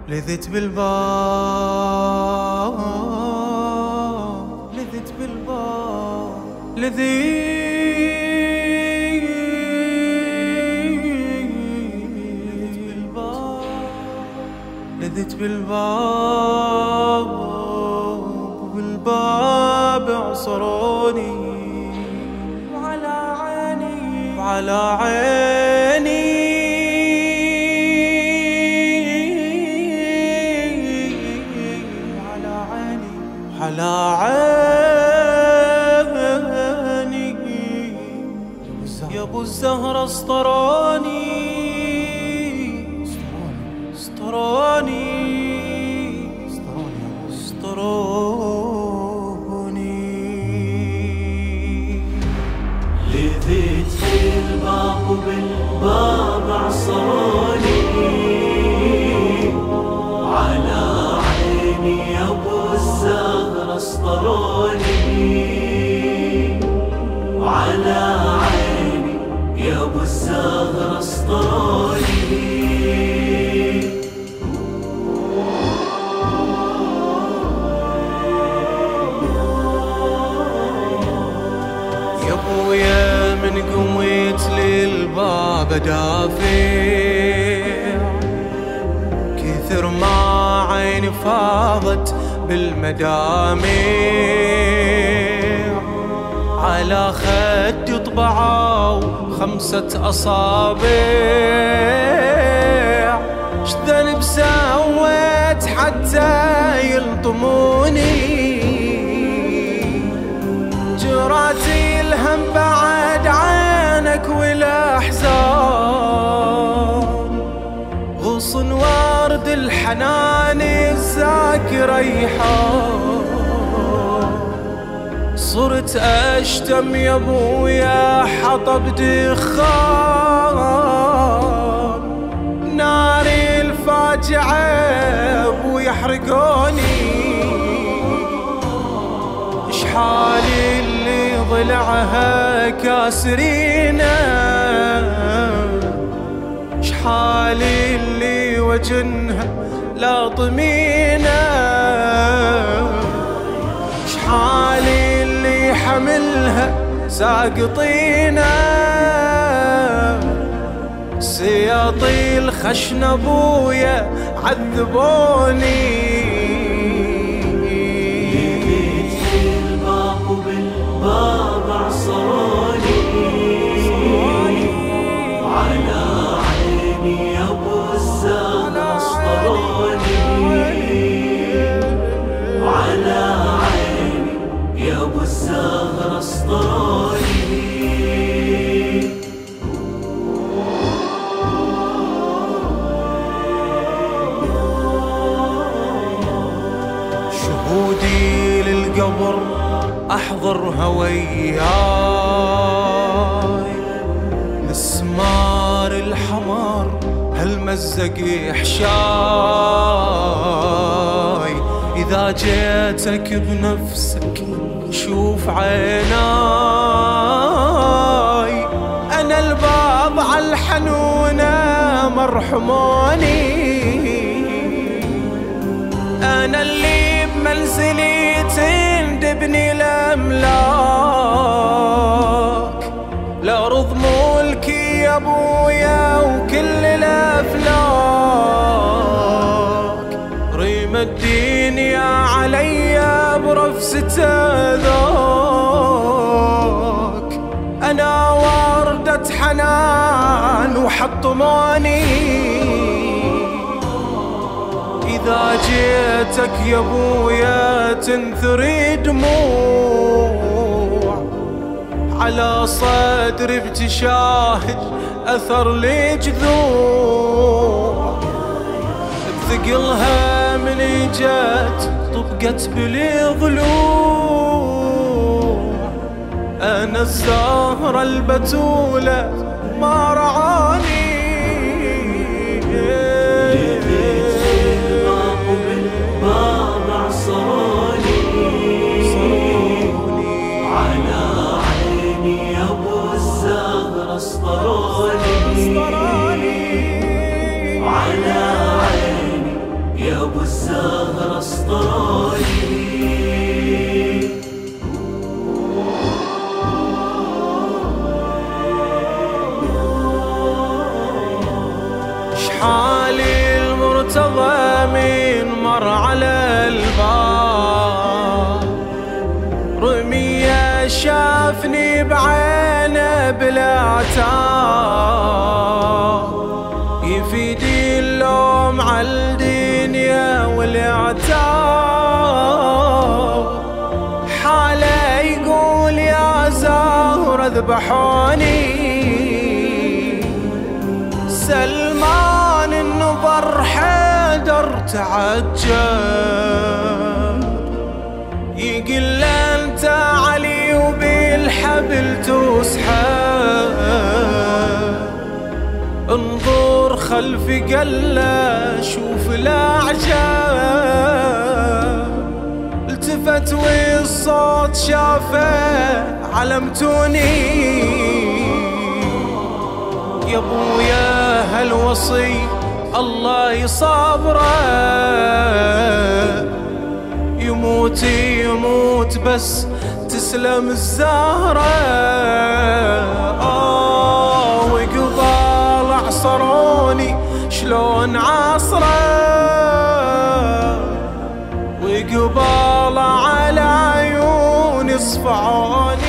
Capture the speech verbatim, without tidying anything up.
لذت بالباب، لذت بالباب، لذت بالباب، لذت بالباب، وبالباب عصروني، وعلى عيني، وعلى عيني على عيني يا ابو الزهرة اسطراني، اسطراني، اسطراني. لذت بالباب وبالباب عصروني، على عيني يا ابو الزهرة اسطروني، وعلى عيني يا ابو الزهرة اسطروني. يا ابويا من قميت للباب دافع، كثر ما عيني فاضت بالمدامع، على خد طبعوا خمسة أصابع، اش ذنب سويت حتى يلطموني، جراتي الهم بعد عينك والأحزان، غصن ورد الحنان الزاك ريحان، صرت أشتم يا ابويا حطب دخان، ناري الفاجعة ويحرقوني، اشحالي اللي ضلعها كاسرينه، اشحالي اللي وجنها لاطمينه، اشحالي اللي حملها ساقطينه، سياطي الخشن ابويا عذبوني. لذت بالباب وبالباب عصروني، وعلى عيني يا ابو الزهرة اسطروني، وعلى عيني يا ابو الزهرة اسطروني. شهودي للقبر احضرها وياي، مسمار الحمار هالمزق يحشاي، اذا جيتك بنفسك شوف عيناي، انا الباب عالحنونة مرحموني، انا اللي بمنزلي تندبني الاملاك، لارض ملكي يا ابويا وكل الافلاك، ريم الدين يا عليا برفسته ذاك، انا وردة حنان وحطموني، إذا جيتك يا ابويا تنثري دموع، على صدري بتشاهد أثر لجذوع، بثقلها من جات طبقت بالضلوع، أنا الزهرة البتولة ما رعاني. على عيني يا ابو الزهرة اسطروني، وعلى عيني حالي المرتضى من مر على الباب رمية شافني بعينه بلا عتاب يفيدي اللوم على الدنيا والعتاب حاله يقول يا زهرة ذبحوني سلمان النظر حيدر تعجب يقول انت علي وبالحبل تسحب انظر خلفي قله شوف الاعجاب التفت والصوت شافه علمتوني يا ابويا هالوصي الله يصبره يموت يموت بس تسلم الزهرة آه وقبال عصروني شلون عصره وقبال على عيوني صفعوني